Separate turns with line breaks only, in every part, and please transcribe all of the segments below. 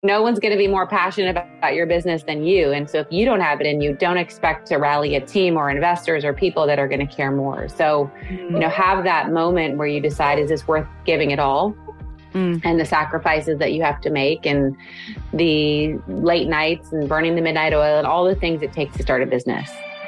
No one's going to be more passionate about your business than you. And so if you don't have it in you, don't expect to rally a team or investors or people that are going to care more. So, have that moment where you decide, is this worth giving it all? And the sacrifices that you have to make and the late nights and burning the midnight oil and all the things it takes to start a business.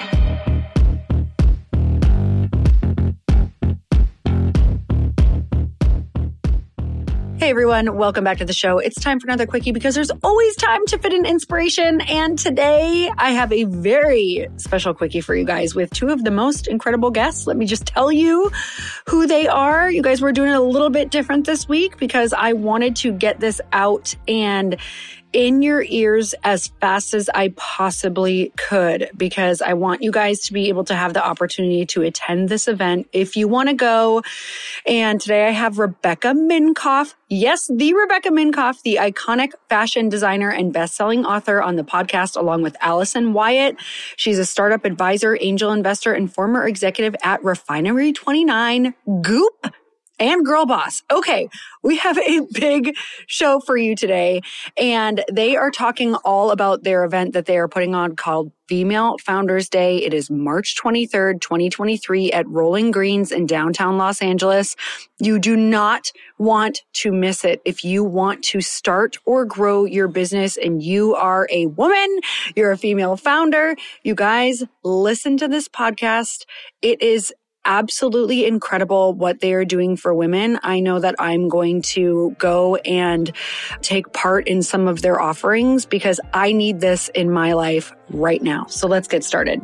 Hey everyone, welcome back to the show. It's time for another quickie because there's always time to fit in inspiration. And today I have a very special quickie for you guys with two of the most incredible guests. Let me just tell you who they are. You guys, we're doing it a little bit different this week because I wanted to get this out and in your ears as fast as I possibly could, because I want you guys to be able to have the opportunity to attend this event if you want to go. And today I have Rebecca Minkoff. Yes, the Rebecca Minkoff, the iconic fashion designer and best-selling author on the podcast, along with Allison Wyatt. She's a startup advisor, angel investor, and former executive at Refinery 29, Goop, and Girl Boss. Okay, we have a big show for you today, and they are talking all about their event that they are putting on called Female Founders Day. It is March 23rd, 2023 at Rolling Greens in downtown Los Angeles. You do not want to miss it. If you want to start or grow your business and you are a woman, you're a female founder, you guys listen to this podcast. It is absolutely incredible what they are doing for women. I know that I'm going to go and take part in some of their offerings because I need this in my life right now. So let's get started.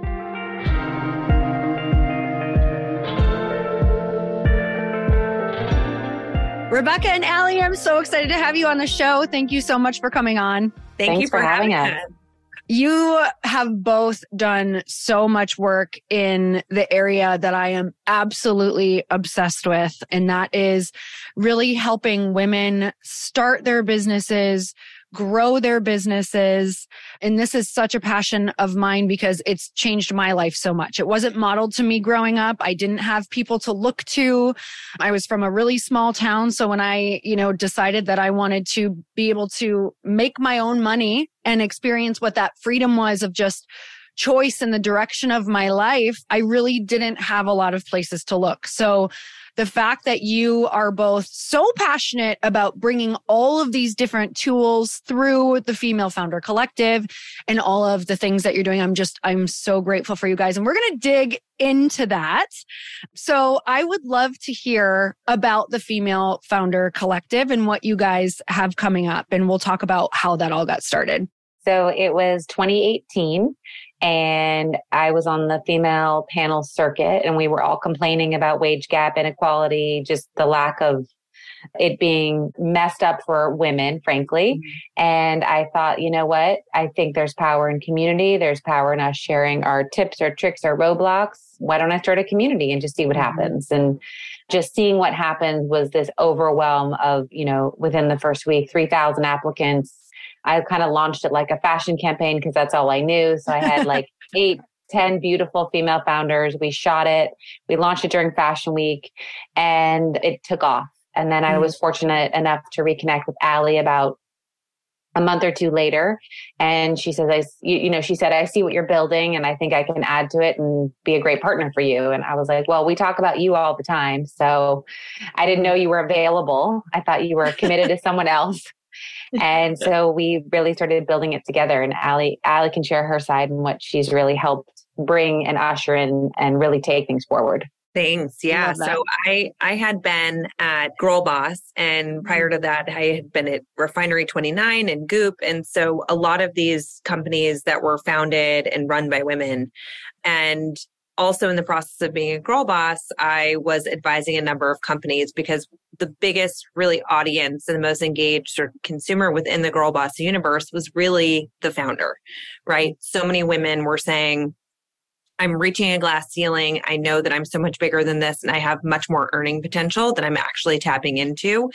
Rebecca and Allie, I'm so excited to have you on the show. Thank you so much for coming on.
Thanks you for having us.
You have both done so much work in the area that I am absolutely obsessed with, and that is really helping women start their businesses, grow their businesses. And this is such a passion of mine because it's changed my life so much. It wasn't modeled to me growing up. I didn't have people to look to. I was from a really small town. So when I, decided that I wanted to be able to make my own money and experience what that freedom was of just choice in the direction of my life, I really didn't have a lot of places to look. So the fact that you are both so passionate about bringing all of these different tools through the Female Founder Collective and all of the things that you're doing, I'm so grateful for you guys. And we're going to dig into that. So I would love to hear about the Female Founder Collective and what you guys have coming up. And we'll talk about how that all got started.
So it was 2018 and I was on the female panel circuit and we were all complaining about wage gap, inequality, just the lack of it being messed up for women, frankly. And I thought, you know what? I think there's power in community. There's power in us sharing our tips or tricks or roadblocks. Why don't I start a community and just see what happens? And just seeing what happened was this overwhelm of, within the first week, 3,000 applicants. I kind of launched it like a fashion campaign because that's all I knew. So I had like 8-10 beautiful female founders. We shot it. We launched it during Fashion Week and it took off. And then I was fortunate enough to reconnect with Allie about a month or two later. And she says, she said, I see what you're building and I think I can add to it and be a great partner for you. And I was like, well, we talk about you all the time. So I didn't know you were available. I thought you were committed to someone else. And so we really started building it together, and Allie can share her side and what she's really helped bring and usher in and really take things forward.
Thanks. Yeah. So I had been at Girl Boss, and prior to that, I had been at Refinery 29 and Goop. And so a lot of these companies that were founded and run by women. And also in the process of being a Girl Boss, I was advising a number of companies because the biggest really audience and the most engaged sort of consumer within the Girl Boss universe was really the founder, right? So many women were saying, I'm reaching a glass ceiling. I know that I'm so much bigger than this and I have much more earning potential that I'm actually tapping into.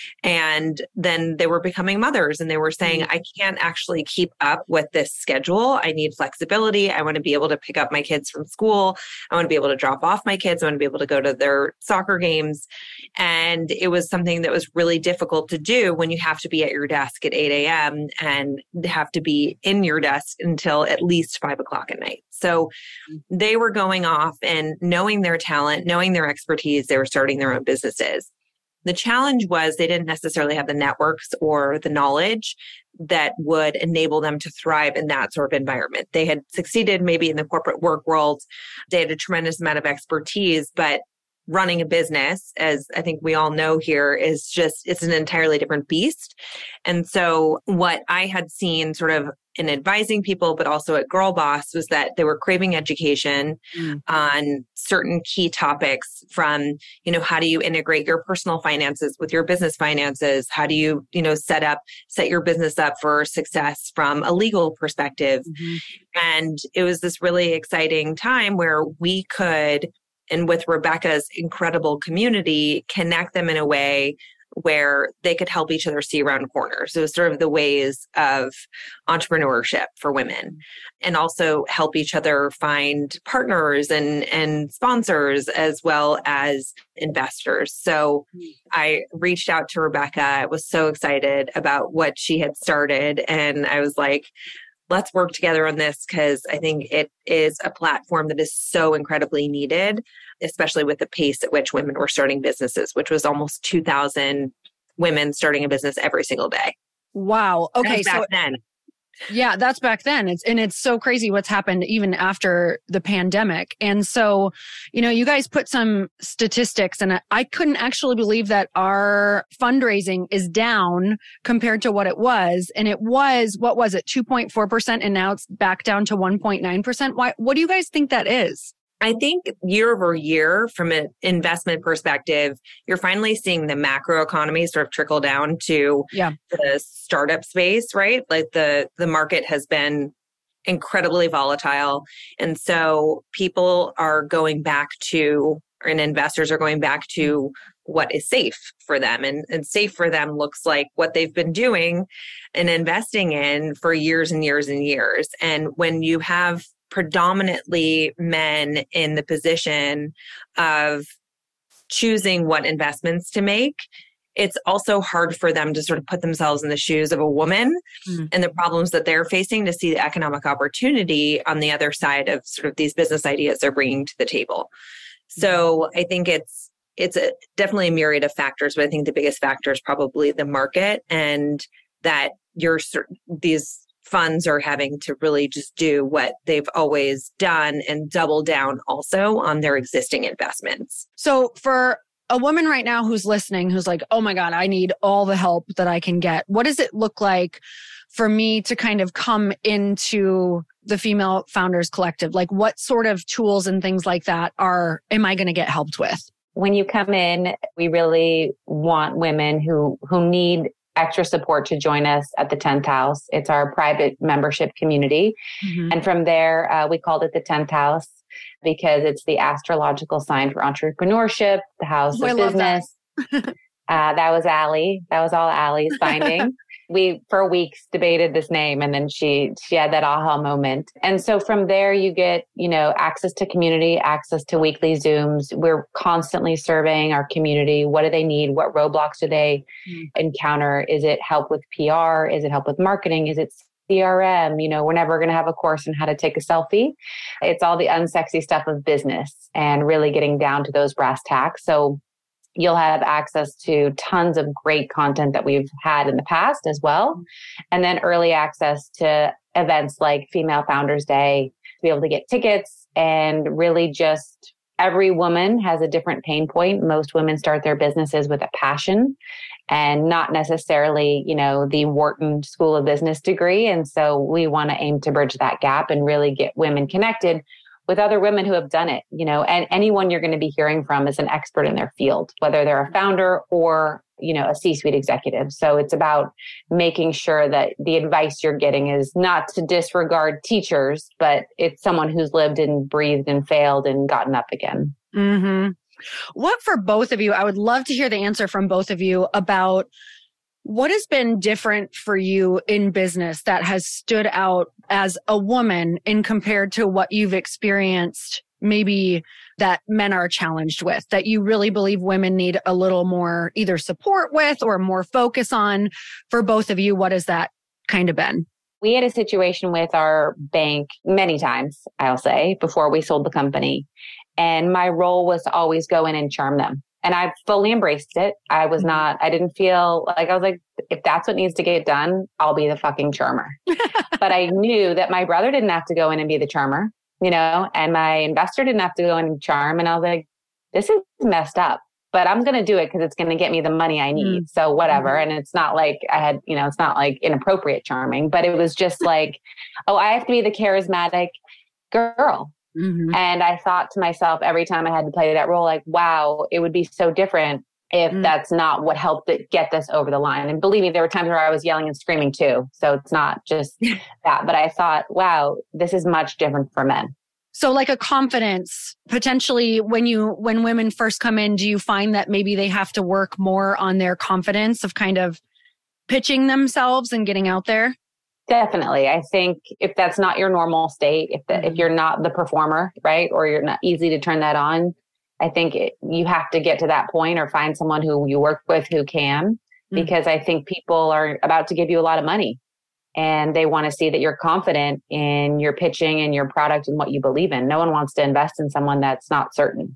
And then they were becoming mothers and they were saying, I can't actually keep up with this schedule. I need flexibility. I want to be able to pick up my kids from school. I want to be able to drop off my kids. I want to be able to go to their soccer games. And it was something that was really difficult to do when you have to be at your desk at 8 a.m. and have to be in your desk until at least 5 o'clock at night. So they were going off and knowing their talent, knowing their expertise, they were starting their own businesses. The challenge was they didn't necessarily have the networks or the knowledge that would enable them to thrive in that sort of environment. They had succeeded maybe in the corporate work world. They had a tremendous amount of expertise, but running a business, as I think we all know here, is just, it's an entirely different beast. And so what I had seen sort of in advising people, but also at Girl Boss, was that they were craving education on certain key topics from, how do you integrate your personal finances with your business finances? How do you, set your business up for success from a legal perspective? And it was this really exciting time where we could, and with Rebecca's incredible community, connect them in a way where they could help each other see around corners. So it was sort of the ways of entrepreneurship for women, and also help each other find partners and sponsors as well as investors. So I reached out to Rebecca. I was so excited about what she had started. And I was like, let's work together on this, because I think it is a platform that is so incredibly needed, especially with the pace at which women were starting businesses, which was almost 2,000 women starting a business every single day.
Wow. Okay.
Back then.
Yeah, that's back then. It's so crazy what's happened even after the pandemic. And so, you guys put some statistics, and I couldn't actually believe that our fundraising is down compared to what it was. And it was, what was it, 2.4%, and now it's back down to 1.9%. What do you guys think that is?
I think year over year, from an investment perspective, you're finally seeing the macroeconomy sort of trickle down to the startup space, right? Like the market has been incredibly volatile. And so people are going back to, and investors are going back to what is safe for them. And safe for them looks like what they've been doing and investing in for years and years and years. And when you have predominantly men in the position of choosing what investments to make, it's also hard for them to sort of put themselves in the shoes of a woman and the problems that they're facing, to see the economic opportunity on the other side of sort of these business ideas they're bringing to the table. So I think it's definitely a myriad of factors, but I think the biggest factor is probably the market, and that these funds are having to really just do what they've always done and double down also on their existing investments.
So for a woman right now who's listening, who's like, oh my God, I need all the help that I can get, what does it look like for me to kind of come into the Female Founders Collective? Like, what sort of tools and things like that am I going to get helped with?
When you come in, we really want women who need extra support to join us at the 10th house. It's our private membership community. And from there, we called it the 10th house because it's the astrological sign for entrepreneurship, the house of business. That was Allie. That was all Allie's finding. We, for weeks, debated this name, and then she had that aha moment. And so from there, you get, access to community, access to weekly Zooms. We're constantly surveying our community. What do they need? What roadblocks do they encounter? Is it help with PR? Is it help with marketing? Is it CRM? We're never going to have a course on how to take a selfie. It's all the unsexy stuff of business and really getting down to those brass tacks. So you'll have access to tons of great content that we've had in the past as well. And then early access to events like Female Founders Day, to be able to get tickets, and really just every woman has a different pain point. Most women start their businesses with a passion and not necessarily, the Wharton School of Business degree. And so we want to aim to bridge that gap and really get women connected with other women who have done it, and anyone you're going to be hearing from is an expert in their field, whether they're a founder or, a C-suite executive. So it's about making sure that the advice you're getting is not to disregard teachers, but it's someone who's lived and breathed and failed and gotten up again.
Mm-hmm. What for both of you, I would love to hear the answer from both of you about what has been different for you in business that has stood out as a woman in compared to what you've experienced maybe that men are challenged with, that you really believe women need a little more either support with or more focus on. For both of you, what has that kind of been?
We had a situation with our bank many times, I'll say, before we sold the company. And my role was to always go in and charm them. And I fully embraced it. I didn't feel like, I was like, if that's what needs to get done, I'll be the fucking charmer. But I knew that my brother didn't have to go in and be the charmer, and my investor didn't have to go in and charm. And I was like, this is messed up, but I'm going to do it because it's going to get me the money I need. So whatever. And it's not like I had, it's not like inappropriate charming, but it was just like, oh, I have to be the charismatic girl. Mm-hmm. And I thought to myself every time I had to play that role, like, wow, it would be so different if that's not what helped it get this over the line. And believe me, there were times where I was yelling and screaming too. So it's not just that, but I thought, wow, this is much different for men.
So like a confidence, potentially when women first come in, do you find that maybe they have to work more on their confidence of kind of pitching themselves and getting out there?
Definitely. I think if that's not your normal state, if you're not the performer, right, or you're not easy to turn that on, I think you have to get to that point or find someone who you work with who can, because I think people are about to give you a lot of money and they want to see that you're confident in your pitching and your product and what you believe in. No one wants to invest in someone that's not certain.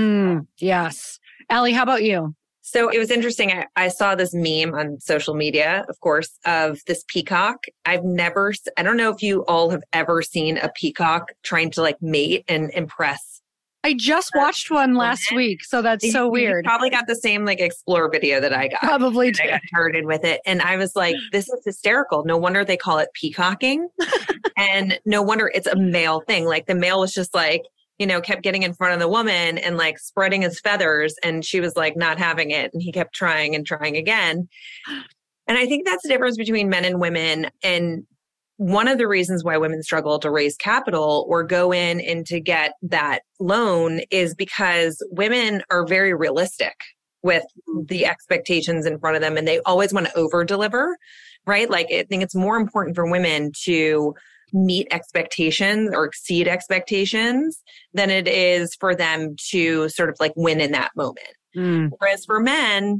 Yes. Allie, how about you?
So it was interesting. I saw this meme on social media, of course, of this peacock. I don't know if you all have ever seen a peacock trying to like mate and impress.
I just watched one last week. So that's so weird.
You probably got the same like Explore video that I got.
Probably did.
I got hurted with it. And I was like, this is hysterical. No wonder they call it peacocking. And no wonder it's a male thing. Like the male was just like, kept getting in front of the woman and like spreading his feathers. And she was like not having it. And he kept trying and trying again. And I think that's the difference between men and women. And one of the reasons why women struggle to raise capital or go in and to get that loan is because women are very realistic with the expectations in front of them. And they always want to over deliver, right? Like I think it's more important for women to meet expectations or exceed expectations than it is for them to sort of like win in that moment. Whereas for men,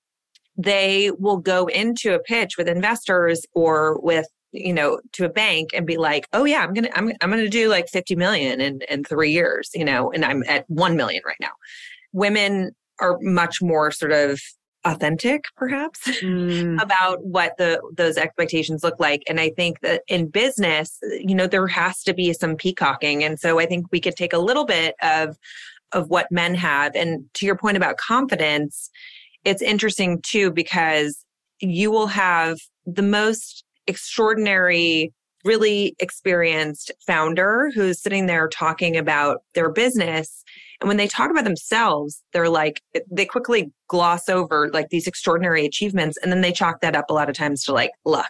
they will go into a pitch with investors or with, to a bank and be like, oh yeah, I'm going to do like 50 million in 3 years, and I'm at 1 million right now. Women are much more sort of authentic, perhaps, about what those expectations look like. And I think that in business, there has to be some peacocking. And so I think we could take a little bit of what men have. And to your point about confidence, it's interesting too, because you will have the most extraordinary, really experienced founder who's sitting there talking about their business. And when they talk about themselves, they're like, they quickly gloss over like these extraordinary achievements. And then they chalk that up a lot of times to like luck.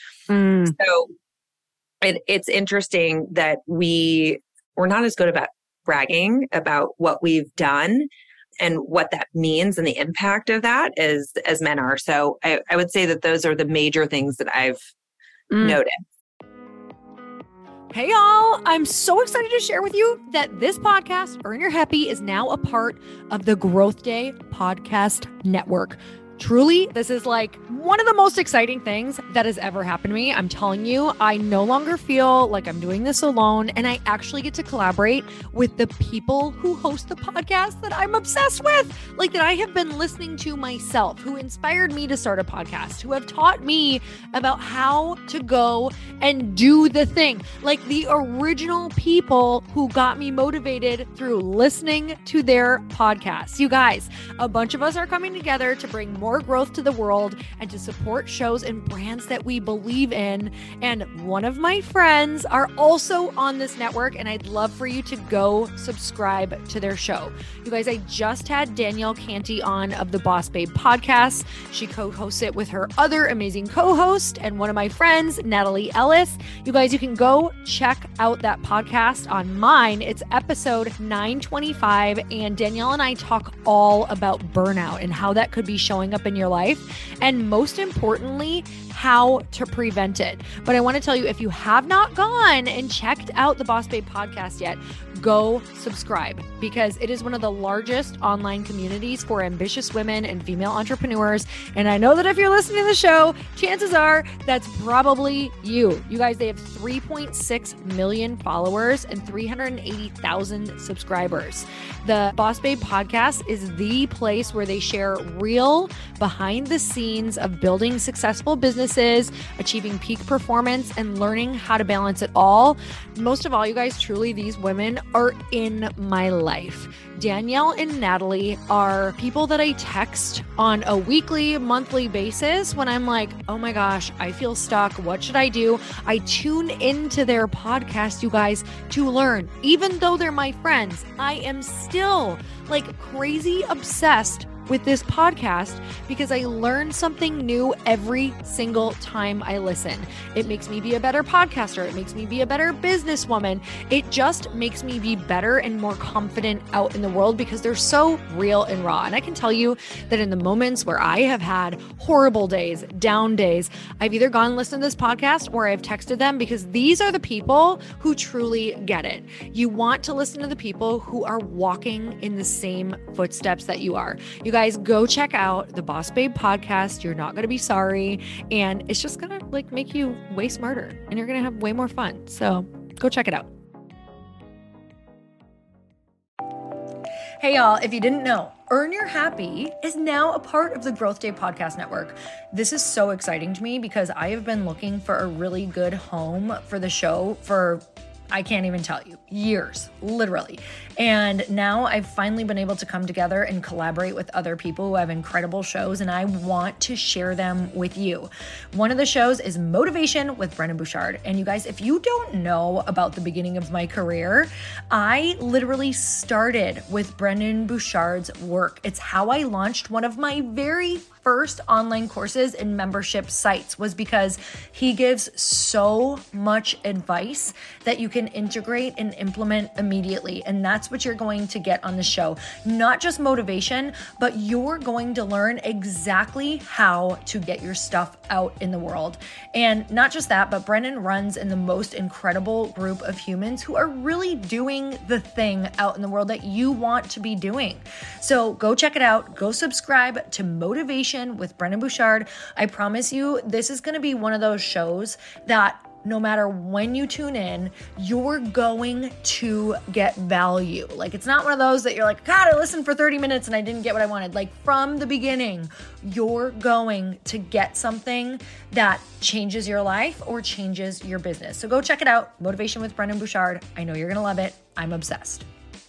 So it's interesting that we're not as good about bragging about what we've done and what that means and the impact of that as men are. So I would say that those are the major things that I've noticed.
Hey y'all, I'm so excited to share with you that this podcast, Earn Your Happy, is now a part of the Growth Day Podcast Network. Truly, this is like one of the most exciting things that has ever happened to me. I'm telling you, I no longer feel like I'm doing this alone, and I actually get to collaborate with the people who host the podcast that I'm obsessed with, like that I have been listening to myself, who inspired me to start a podcast, who have taught me about how to go and do the thing. Like the original people who got me motivated through listening to their podcasts. You guys, a bunch of us are coming together to bring more growth to the world and to support shows and brands that we believe in. And one of my friends are also on this network, and I'd love for you to go subscribe to their show. You guys, I just had Danielle Canty on of the Boss Babe podcast. She co-hosts it with her other amazing co-host and one of my friends, Natalie Ellis. You guys, you can go check out that podcast on mine. It's episode 925, and Danielle and I talk all about burnout and how that could be showing up in your life, and most importantly, how to prevent it. But I want to tell you, if you have not gone and checked out the Boss Babe podcast yet, go subscribe, because it is one of the largest online communities for ambitious women and female entrepreneurs. And I know that if you're listening to the show, chances are that's probably you. You guys, they have 3.6 million followers and 380,000 subscribers. The Boss Babe podcast is the place where they share real behind the scenes of building successful businesses, achieving peak performance, and learning how to balance it all. Most of all, you guys, truly, these women are in my life. Danielle and Natalie are people that I text on a weekly, monthly basis when I'm like, oh my gosh, I feel stuck. What should I do? I tune into their podcast, you guys, to learn. Even though they're my friends, I am still like crazy obsessed with this podcast because I learn something new every single time I listen. It makes me be a better podcaster. It makes me be a better businesswoman. It just makes me be better and more confident out in the world because they're so real and raw. And I can tell you that in the moments where I have had horrible days, down days, I've either gone and listened to this podcast or I've texted them, because these are the people who truly get it. You want to listen to the people who are walking in the same footsteps that you are. You guys, go check out the Boss Babe podcast. You're not going to be sorry. And it's just going to like make you way smarter and you're going to have way more fun. So go check it out. Hey y'all, if you didn't know, Earn Your Happy is now a part of the Growth Day Podcast Network. This is so exciting to me because I have been looking for a really good home for the show for, I can't even tell you, years, literally. And now I've finally been able to come together and collaborate with other people who have incredible shows, and I want to share them with you. One of the shows is Motivation with Brendon Burchard. And you guys, if you don't know about the beginning of my career, I literally started with Brendon Burchard's work. It's how I launched one of my very first online courses and membership sites, was because he gives so much advice that you can integrate and implement immediately. And that's what you're going to get on the show. Not just motivation, but you're going to learn exactly how to get your stuff out in the world. And not just that, but Brendon runs in the most incredible group of humans who are really doing the thing out in the world that you want to be doing. So go check it out. Go subscribe to Motivation with Brendon Burchard. I promise you, this is going to be one of those shows that no matter when you tune in, you're going to get value. Like, it's not one of those that you're like, God, I listened for 30 minutes and I didn't get what I wanted. Like, from the beginning, you're going to get something that changes your life or changes your business. So go check it out. Motivation with Brendon Burchard. I know you're going to love it. I'm obsessed.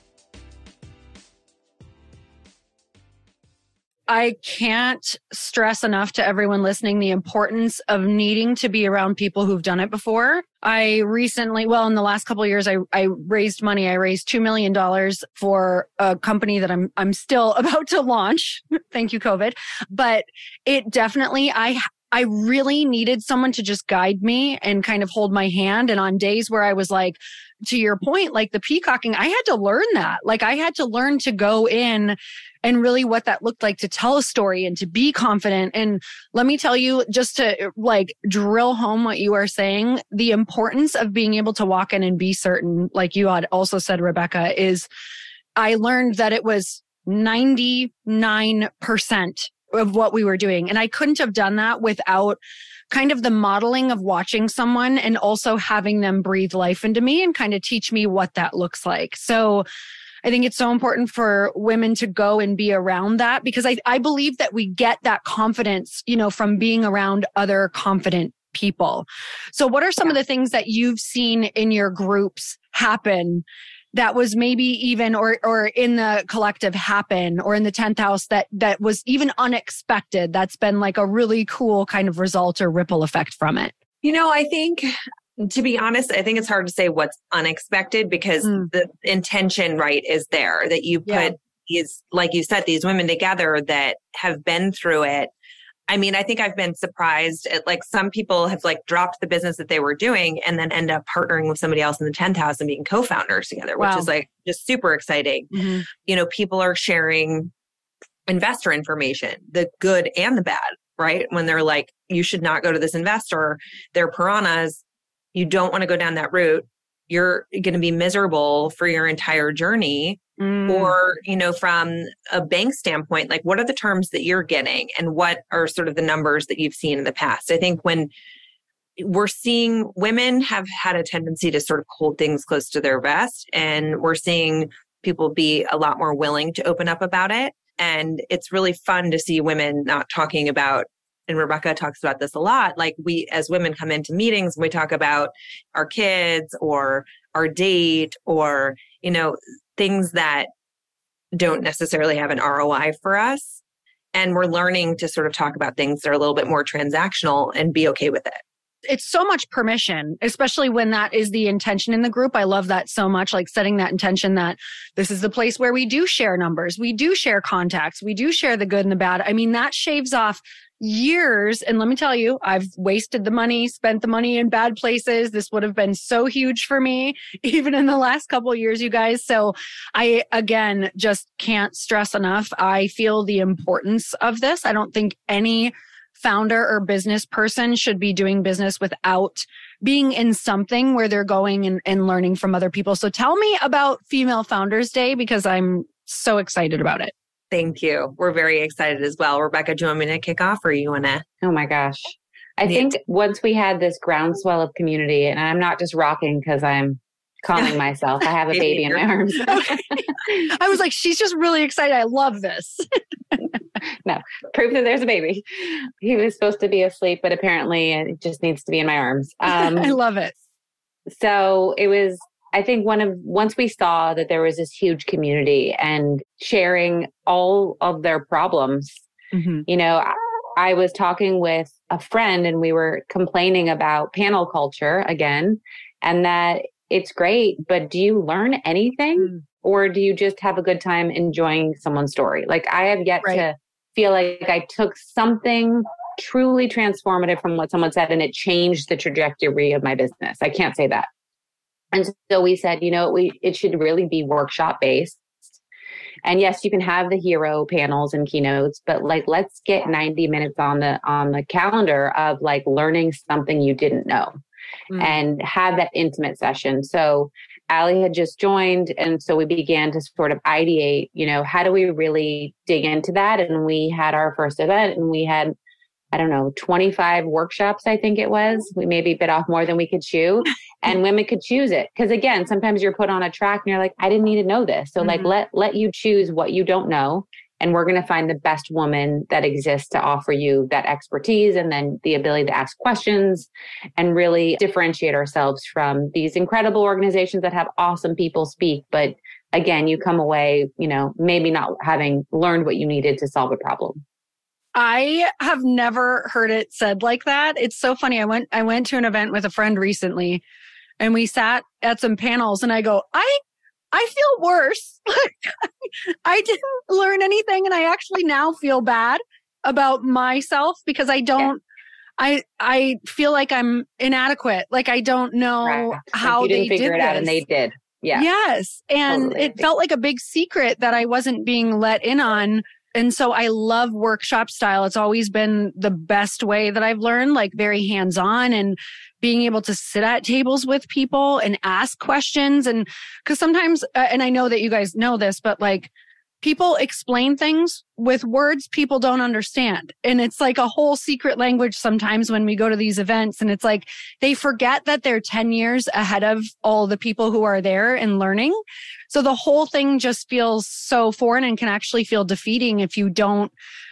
I can't stress enough to everyone listening the importance of needing to be around people who've done it before. I recently, in the last couple of years, I raised money. I raised $2 million for a company that I'm still about to launch. Thank you, COVID. But it definitely, I really needed someone to just guide me and kind of hold my hand. And on days where I was like, to your point, like the peacocking, I had to learn that. Like I had to learn to go in and really what that looked like to tell a story and to be confident. And let me tell you, just to like drill home what you are saying, the importance of being able to walk in and be certain, like you had also said, Rebecca, is I learned that it was 99% of what we were doing. And I couldn't have done that without kind of the modeling of watching someone and also having them breathe life into me and kind of teach me what that looks like. So I think it's so important for women to go and be around that, because I believe that we get that confidence, from being around other confident
people. So what are some of the things that you've seen in your groups happen that was maybe even, or in the collective happen, or in the 10th house that was even unexpected, that's been like a really cool kind of result or ripple effect from it?
I think, to be honest, I think it's hard to say what's unexpected because the intention, right, is there, that you put these, like you said, these women together that have been through it. I mean, I think I've been surprised at, like, some people have like dropped the business that they were doing and then end up partnering with somebody else in the 10th house and being co-founders together, which is like just super exciting. People are sharing investor information, the good and the bad, right? When they're like, you should not go to this investor, they're piranhas. You don't want to go down that route. You're going to be miserable for your entire journey. Or, from a bank standpoint, like, what are the terms that you're getting and what are sort of the numbers that you've seen in the past? I think when we're seeing women have had a tendency to sort of hold things close to their vest, and we're seeing people be a lot more willing to open up about it. And it's really fun to see women not talking about, and Rebecca talks about this a lot, like, we as women come into meetings and we talk about our kids or our date or, things that don't necessarily have an ROI for us. And we're learning to sort of talk about things that are a little bit more transactional and be okay with it.
It's so much permission, especially when that is the intention in the group. I love that so much, like setting that intention that this is the place where we do share numbers, we do share contacts, we do share the good and the bad. I mean, that shaves off years. And let me tell you, I've wasted the money, spent the money in bad places. This would have been so huge for me, even in the last couple of years, you guys. So I, again, just can't stress enough. I feel the importance of this. I don't think any founder or business person should be doing business without being in something where they're going and learning from other people. So tell me about Female Founders Day, because I'm so excited about it.
Thank you. We're very excited as well. Rebecca, do you want me to kick off or you want to?
Oh my gosh. I think once we had this groundswell of community, and I'm not just rocking because I'm calming myself. I have a baby in my arms.
Okay. I was like, she's just really excited. I love this.
No, proof that there's a baby. He was supposed to be asleep, but apparently it just needs to be in my arms.
I love it.
So it was, I think once we saw that there was this huge community and sharing all of their problems, I was talking with a friend and we were complaining about panel culture again, and that it's great, but do you learn anything or do you just have a good time enjoying someone's story? Like, I have yet to feel like I took something truly transformative from what someone said and it changed the trajectory of my business. I can't say that. And so we said, it should really be workshop based. And yes, you can have the hero panels and keynotes, but like, let's get 90 minutes on the calendar of like learning something you didn't know and have that intimate session. So Allie had just joined. And so we began to sort of ideate, how do we really dig into that? And we had our first event and we had, 25 workshops, I think it was. We maybe bit off more than we could chew and women could choose it. Because again, sometimes you're put on a track and you're like, I didn't need to know this. So like, let you choose what you don't know. And we're going to find the best woman that exists to offer you that expertise and then the ability to ask questions and really differentiate ourselves from these incredible organizations that have awesome people speak. But again, you come away, maybe not having learned what you needed to solve a problem.
I have never heard it said like that. It's so funny. I went to an event with a friend recently and we sat at some panels and I go, I feel worse. I didn't learn anything. And I actually now feel bad about myself because I don't, I feel like I'm inadequate. Like I don't know how
like you didn't
they
figure
did
it out
this.
and they did. Yeah.
Yes. And
totally.
It felt like a big secret that I wasn't being let in on. And so I love workshop style. It's always been the best way that I've learned, like very hands-on and being able to sit at tables with people and ask questions. And because sometimes, and I know that you guys know this, but like people explain things with words people don't understand. And it's like a whole secret language sometimes when we go to these events. And it's like they forget that they're 10 years ahead of all the people who are there and learning. So the whole thing just feels so foreign and can actually feel defeating if you don't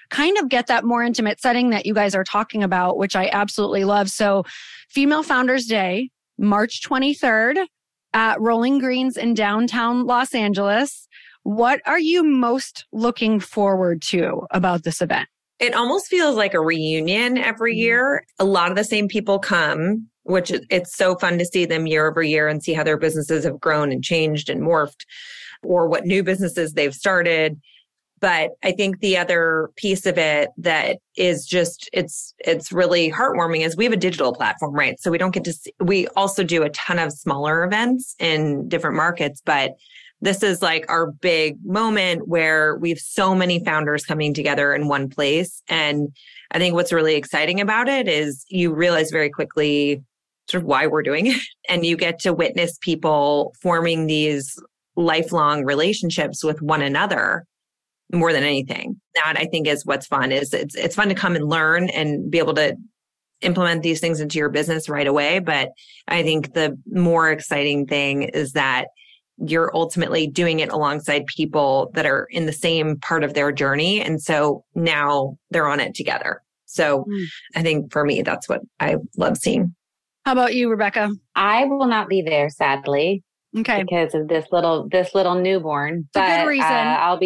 kind of get that more intimate setting that you guys are talking about, which I absolutely love. So Female Founders Day, March 23rd at Rolling Greens in downtown Los Angeles. What are you most looking forward to about this event?
It almost feels like a reunion every year. A lot of the same people come, which it's so fun to see them year over year and see how their businesses have grown and changed and morphed, or what new businesses they've started. But I think the other piece of it that is just, it's really heartwarming is we have a digital platform, right? So we don't get to see, we also do a ton of smaller events in different markets, but this is like our big moment where we have so many founders coming together in one place. And I think what's really exciting about it is you realize very quickly sort of why we're doing it. And you get to witness people forming these lifelong relationships with one another more than anything. That I think is what's fun. Is it's fun to come and learn and be able to implement these things into your business right away. But I think the more exciting thing is that you're ultimately doing it alongside people that are in the same part of their journey. And so now they're on it together. So I think for me, that's what I love seeing.
How about you, Rebecca?
I will not be there, sadly.
Okay.
Because of this little newborn.
But a good reason.
I'll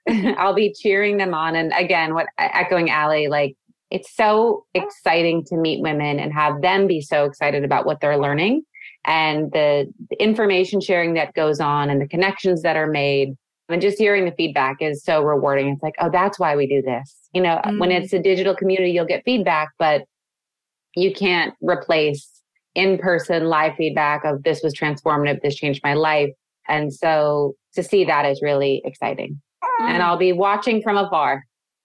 be cheering them on. And again, echoing Allie, like it's so exciting to meet women and have them be so excited about what they're learning. And the information sharing that goes on and the connections that are made and just hearing the feedback is so rewarding. It's like, oh, that's why we do this. You know, when it's a digital community, you'll get feedback, but you can't replace in-person live feedback of this was transformative, this changed my life. And so to see that is really exciting. And I'll be watching from afar.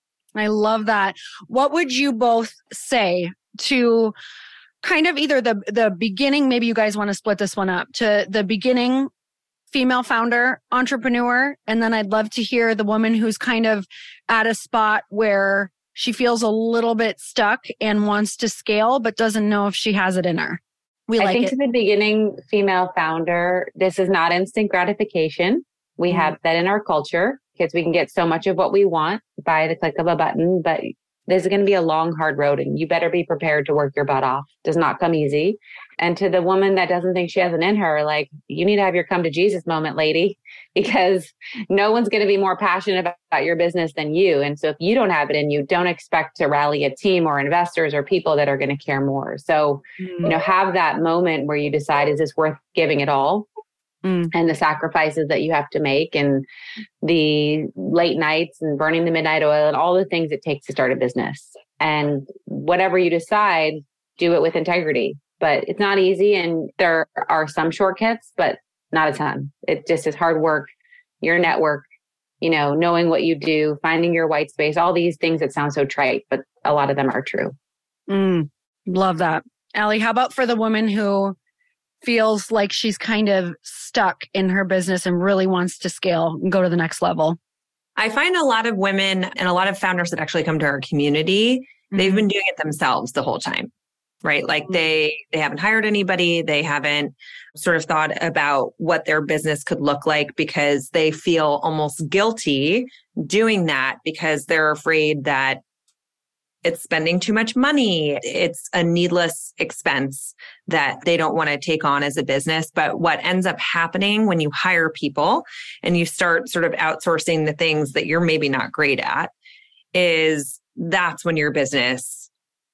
I love that. What would you both say to kind of either the beginning, maybe you guys want to split this one up, to the beginning female founder, entrepreneur, and then I'd love to hear the woman who's kind of at a spot where she feels a little bit stuck and wants to scale, but doesn't know if she has it in her.
I think to the beginning female founder, this is not instant gratification. We have that in our culture because we can get so much of what we want by the click of a button, but this is going to be a long, hard road and you better be prepared to work your butt off. It does not come easy. And to the woman that doesn't think she has it in her, like you need to have your come to Jesus moment, lady, because no one's going to be more passionate about your business than you. And so if you don't have it in you, don't expect to rally a team or investors or people that are going to care more. So, have that moment where you decide, is this worth giving it all? And the sacrifices that you have to make and the late nights and burning the midnight oil and all the things it takes to start a business. And whatever you decide, do it with integrity. But it's not easy. And there are some shortcuts, but not a ton. It just is hard work, your network, knowing what you do, finding your white space, all these things that sound so trite, but a lot of them are true.
Love that. Allie, how about for the woman who feels like she's kind of stuck in her business and really wants to scale and go to the next level?
I find a lot of women and a lot of founders that actually come to our community, they've been doing it themselves the whole time, right? Like they haven't hired anybody. They haven't sort of thought about what their business could look like because they feel almost guilty doing that because they're afraid that it's spending too much money. It's a needless expense that they don't want to take on as a business. But what ends up happening when you hire people and you start sort of outsourcing the things that you're maybe not great at is that's when your business,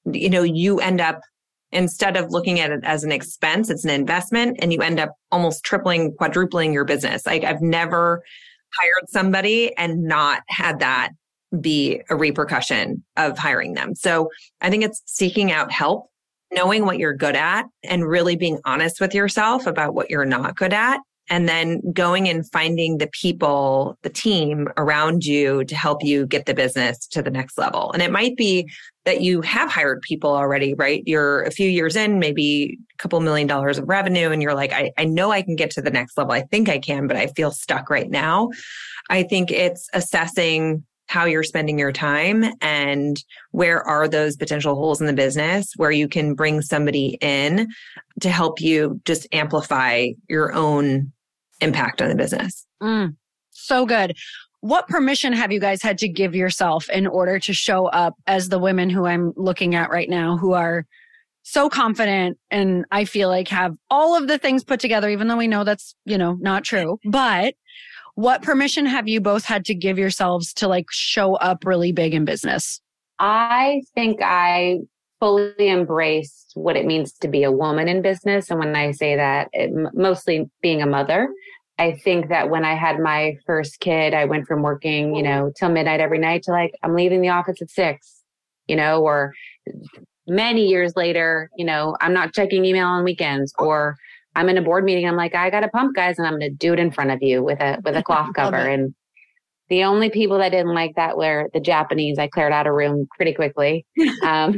you end up, instead of looking at it as an expense, it's an investment and you end up almost tripling, quadrupling your business. Like I've never hired somebody and not had that be a repercussion of hiring them. So I think it's seeking out help, knowing what you're good at and really being honest with yourself about what you're not good at. And then going and finding the people, the team around you to help you get the business to the next level. And it might be that you have hired people already, right? You're a few years in, maybe a couple $1 million of revenue. And you're like, I know I can get to the next level. I think I can, but I feel stuck right now. I think it's assessing how you're spending your time and where are those potential holes in the business where you can bring somebody in to help you just amplify your own impact on the business.
So good. What permission have you guys had to give yourself in order to show up as the women who I'm looking at right now, who are so confident and I feel like have all of the things put together, even though we know that's, not true. But what permission have you both had to give yourselves to like show up really big in business?
I think I fully embraced what it means to be a woman in business. And when I say that, mostly being a mother. I think that when I had my first kid, I went from working, till midnight every night to like, I'm leaving the office at 6, or many years later, I'm not checking email on weekends, or I'm in a board meeting. I'm like, I got a pump, guys, and I'm going to do it in front of you with a cloth cover. And the only people that didn't like that were the Japanese. I cleared out a room pretty quickly. But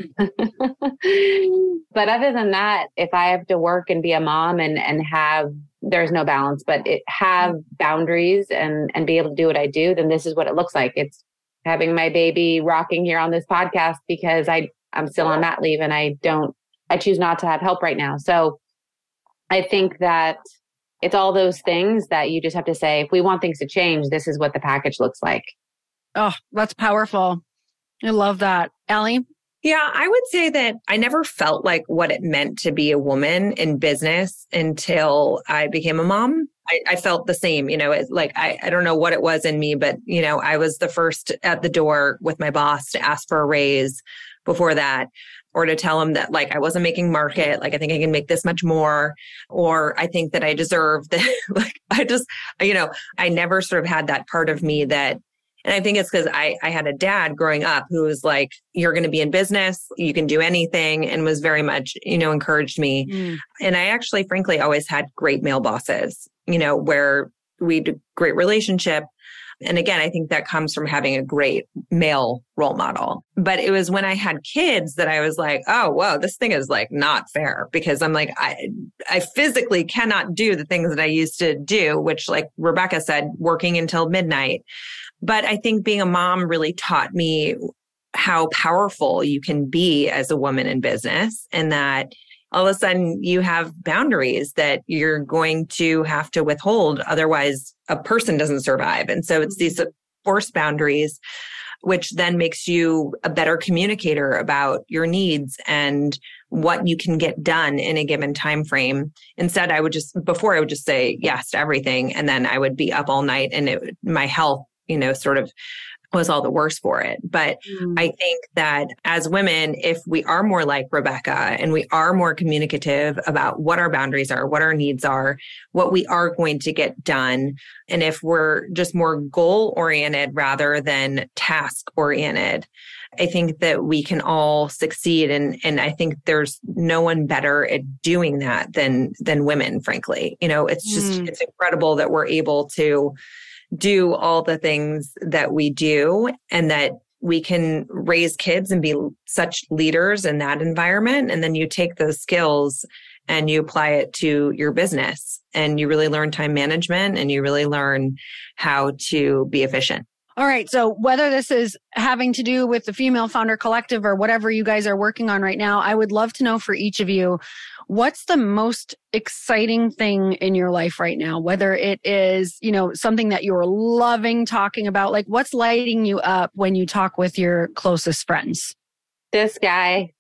other than that, if I have to work and be a mom and have, there's no balance, but have boundaries and be able to do what I do, then this is what it looks like. It's having my baby rocking here on this podcast because I'm still on mat leave and I choose not to have help right now. So I think that it's all those things that you just have to say, if we want things to change, this is what the package looks like.
Oh, that's powerful. I love that. Allie?
Yeah, I would say that I never felt like what it meant to be a woman in business until I became a mom. I felt the same, I don't know what it was in me, but, I was the first at the door with my boss to ask for a raise before that, or to tell him that like I wasn't making market, like I think I can make this much more, or I think that I deserve that. I never sort of had that part of me that, and I think it's because I had a dad growing up who was like, you're going to be in business, you can do anything, and was very much, encouraged me. And I actually, frankly, always had great male bosses, where we had a great relationship. And again, I think that comes from having a great male role model. But it was when I had kids that I was like, oh, whoa, this thing is like not fair, because I'm like, I physically cannot do the things that I used to do, which like Rebecca said, working until midnight. But I think being a mom really taught me how powerful you can be as a woman in business, and that all of a sudden you have boundaries that you're going to have to withhold. Otherwise, a person doesn't survive. And so it's these forced boundaries, which then makes you a better communicator about your needs and what you can get done in a given time frame. Instead, I would just say yes to everything. And then I would be up all night, and my health, sort of was all the worse for it. But I think that as women, if we are more like Rebecca and we are more communicative about what our boundaries are, what our needs are, what we are going to get done, and if we're just more goal oriented rather than task oriented, I think that we can all succeed. And I think there's no one better at doing that than women, frankly. It's just, it's incredible that we're able to do all the things that we do, and that we can raise kids and be such leaders in that environment. And then you take those skills and you apply it to your business, and you really learn time management, and you really learn how to be efficient.
All right. So whether this is having to do with the Female Founder Collective or whatever you guys are working on right now, I would love to know for each of you, what's the most exciting thing in your life right now? Whether it is, something that you're loving talking about, like what's lighting you up when you talk with your closest friends?
This guy.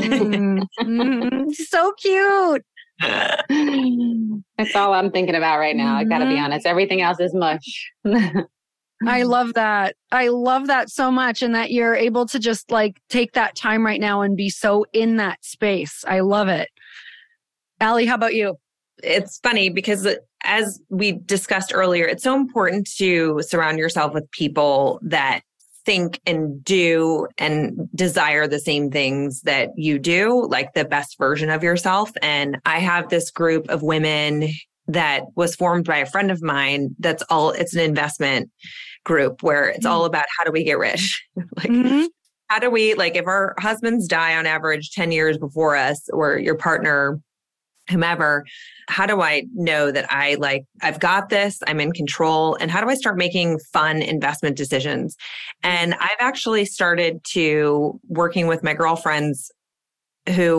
So cute.
That's all I'm thinking about right now. I got to be honest. Everything else is mush.
I love that. I love that so much. And that you're able to just like take that time right now and be so in that space. I love it. Allie, how about you?
It's funny because as we discussed earlier, it's so important to surround yourself with people that think and do and desire the same things that you do, like the best version of yourself. And I have this group of women that was formed by a friend of mine. It's an investment group where it's all about how do we get rich? How do we, if our husbands die on average 10 years before us, or your partner, whomever, how do I know that I've got this, I'm in control, and how do I start making fun investment decisions? And I've actually started to working with my girlfriends who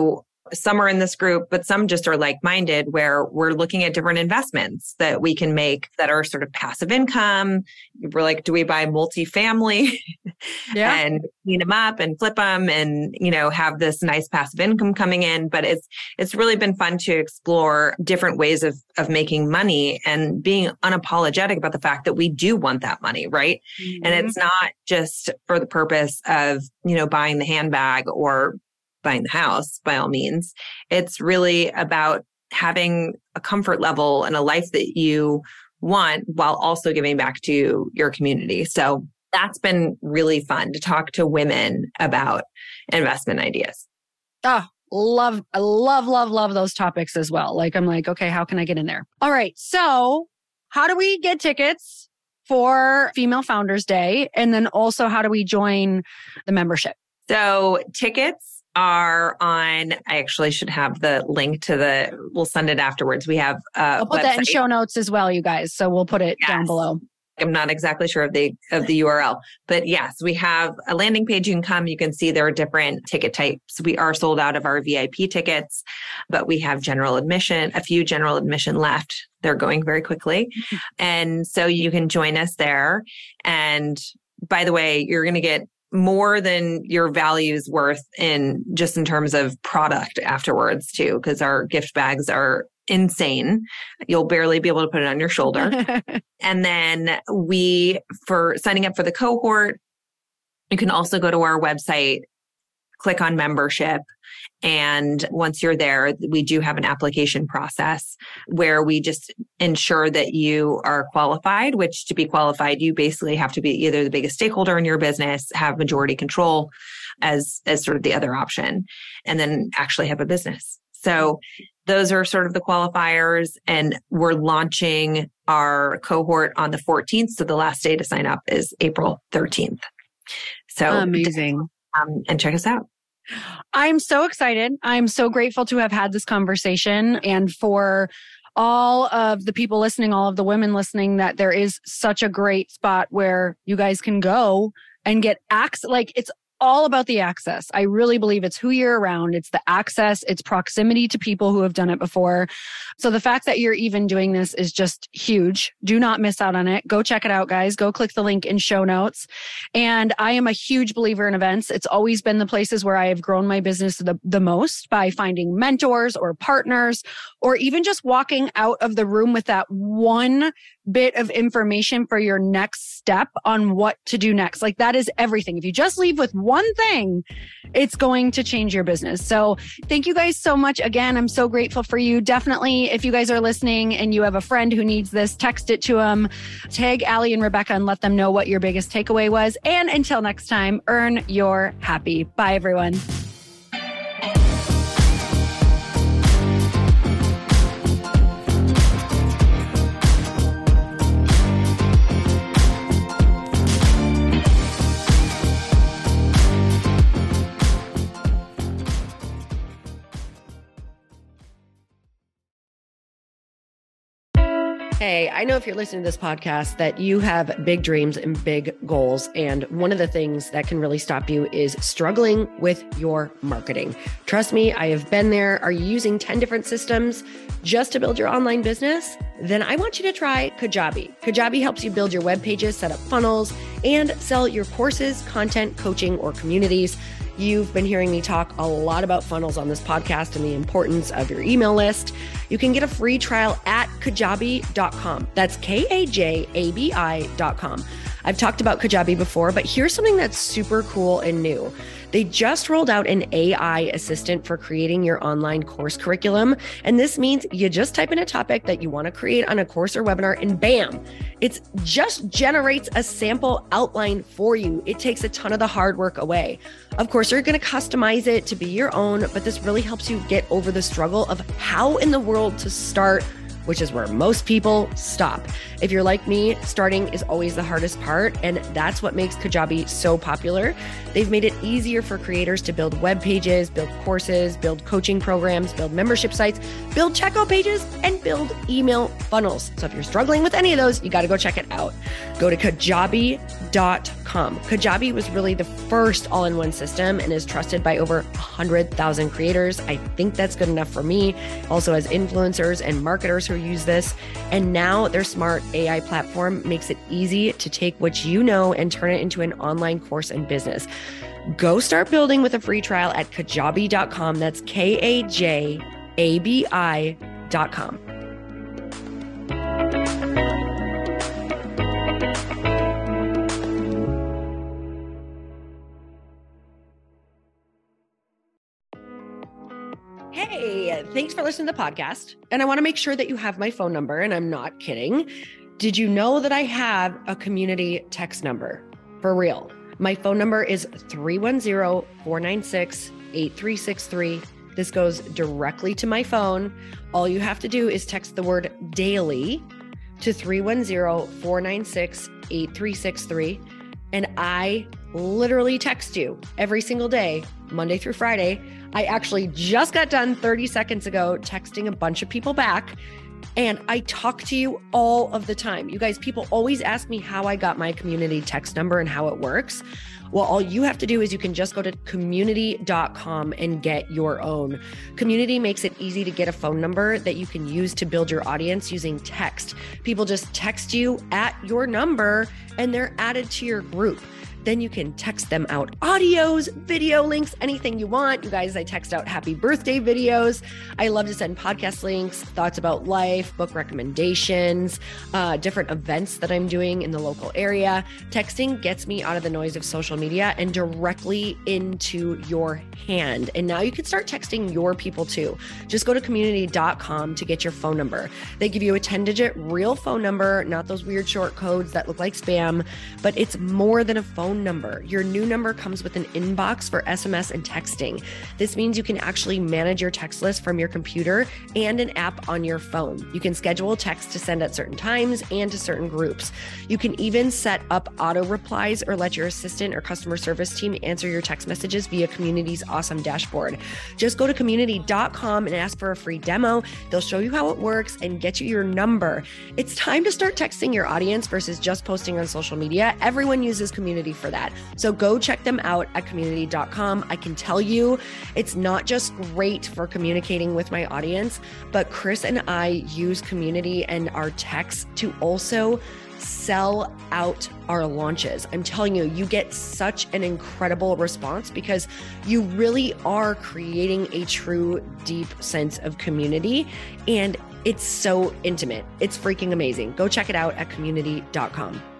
some are in this group, but some just are like-minded, where we're looking at different investments that we can make that are sort of passive income. We're like, do we buy multifamily and clean them up and flip them and, have this nice passive income coming in? But it's really been fun to explore different ways of making money and being unapologetic about the fact that we do want that money, right? Mm-hmm. And it's not just for the purpose of, buying the handbag or buying the house, by all means. It's really about having a comfort level and a life that you want while also giving back to your community. So that's been really fun to talk to women about investment ideas.
Oh, I love those topics as well. Like, I'm like, okay, how can I get in there? All right. So how do we get tickets for Female Founders Day? And then also, how do we join the membership?
So tickets are on, I actually should have the link to we'll send it afterwards. We have
I'll put that in show notes as well, you guys. So we'll put it down below.
I'm not exactly sure of the URL, but yes, we have a landing page. You can come, you can see there are different ticket types. We are sold out of our VIP tickets, but we have general admission, a few general admission left. They're going very quickly. And so you can join us there. And by the way, you're going to get more than your value's worth in terms of product afterwards too, because our gift bags are insane. You'll barely be able to put it on your shoulder. And then for signing up for the cohort, you can also go to our website, click on membership. And once you're there, we do have an application process where we just ensure that you are qualified, which to be qualified, you basically have to be either the biggest stakeholder in your business, have majority control as sort of the other option, and then actually have a business. So those are sort of the qualifiers. And we're launching our cohort on the 14th. So the last day to sign up is April 13th. So
amazing.
And check us out.
I'm so excited. I'm so grateful to have had this conversation, and for all of the people listening, all of the women listening, that there is such a great spot where you guys can go and get access. Like, it's all about the access. I really believe it's who you're around. It's the access. It's proximity to people who have done it before. So the fact that you're even doing this is just huge. Do not miss out on it. Go check it out, guys. Go click the link in show notes. And I am a huge believer in events. It's always been the places where I have grown my business the most, by finding mentors or partners, or even just walking out of the room with that one bit of information for your next step on what to do next. Like, that is everything. If you just leave with one thing, it's going to change your business. So thank you guys so much. Again, I'm so grateful for you. Definitely, if you guys are listening and you have a friend who needs this, text it to them. Tag Allie and Rebecca and let them know what your biggest takeaway was. And until next time, earn your happy. Bye, everyone. Hey, I know if you're listening to this podcast that you have big dreams and big goals. And one of the things that can really stop you is struggling with your marketing. Trust me, I have been there. Are you using 10 different systems just to build your online business? Then I want you to try Kajabi. Kajabi helps you build your web pages, set up funnels, and sell your courses, content, coaching, or communities. You've been hearing me talk a lot about funnels on this podcast and the importance of your email list. You can get a free trial at kajabi.com. That's Kajabi.com. I've talked about Kajabi before, but here's something that's super cool and new. They just rolled out an AI assistant for creating your online course curriculum. And this means you just type in a topic that you want to create on a course or webinar, and bam, it just generates a sample outline for you. It takes a ton of the hard work away. Of course, you're going to customize it to be your own, but this really helps you get over the struggle of how in the world to start
which is where most people stop. If you're like me, starting is always the hardest part, and that's what makes Kajabi so popular. They've made it easier for creators to build web pages, build courses, build coaching programs, build membership sites, build checkout pages, and build email funnels. So if you're struggling with any of those, you got to go check it out. Go to Kajabi.com. Kajabi was really the first all-in-one system and is trusted by over 100,000 creators. I think that's good enough for me. Also has influencers and marketers who use this. And now their smart AI platform makes it easy to take what you know and turn it into an online course and business. Go start building with a free trial at Kajabi.com. That's Kajabi.com. Hey, thanks for listening to the podcast. And I want to make sure that you have my phone number, and I'm not kidding. Did you know that I have a community text number? For real. My phone number is 310-496-8363. This goes directly to my phone. All you have to do is text the word daily to 310-496-8363. And I literally text you every single day, Monday through Friday. I actually just got done 30 seconds ago texting a bunch of people back, and I talk to you all of the time. You guys, people always ask me how I got my community text number and how it works. Well, all you have to do is you can just go to community.com and get your own. Community makes it easy to get a phone number that you can use to build your audience using text. People just text you at your number and they're added to your group. Then you can text them out audios, video links, anything you want. You guys, I text out happy birthday videos. I love to send podcast links, thoughts about life, book recommendations, different events that I'm doing in the local area. Texting gets me out of the noise of social media and directly into your hand. And now you can start texting your people too. Just go to community.com to get your phone number. They give you a 10-digit real phone number, not those weird short codes that look like spam, but it's more than a phone number. Your new number comes with an inbox for SMS and texting. This means you can actually manage your text list from your computer and an app on your phone. You can schedule text to send at certain times and to certain groups. You can even set up auto replies or let your assistant or customer service team answer your text messages via Community's awesome dashboard. Just go to community.com and ask for a free demo. They'll show you how it works and get you your number. It's time to start texting your audience versus just posting on social media. Everyone uses Community for that. So go check them out at community.com. I can tell you it's not just great for communicating with my audience, but Chris and I use Community and our texts to also sell out our launches. I'm telling you, you get such an incredible response because you really are creating a true, deep sense of community, and it's so intimate. It's freaking amazing. Go check it out at community.com.